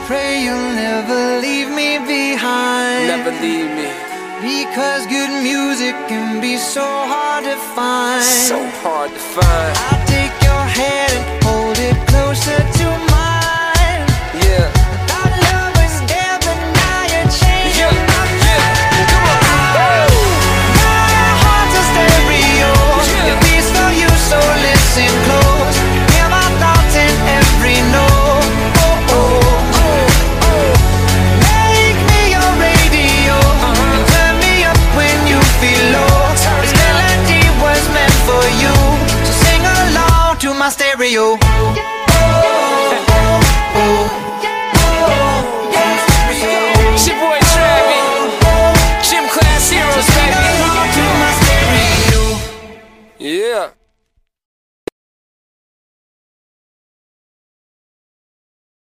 pray you'll never leave me behind. Never leave me. Because good music can be so hard to find. So hard to find. I'll take your hand and hold it closer to mine. Yeah. Our love was there, but now you're changing my mind. My heart's a stereo. It beats for you, so listen close. Hear my thoughts in every note. Oh, oh, oh, oh. Make me your radio. Turn me up when you feel low. This melody was meant for you, so sing along to my stereo.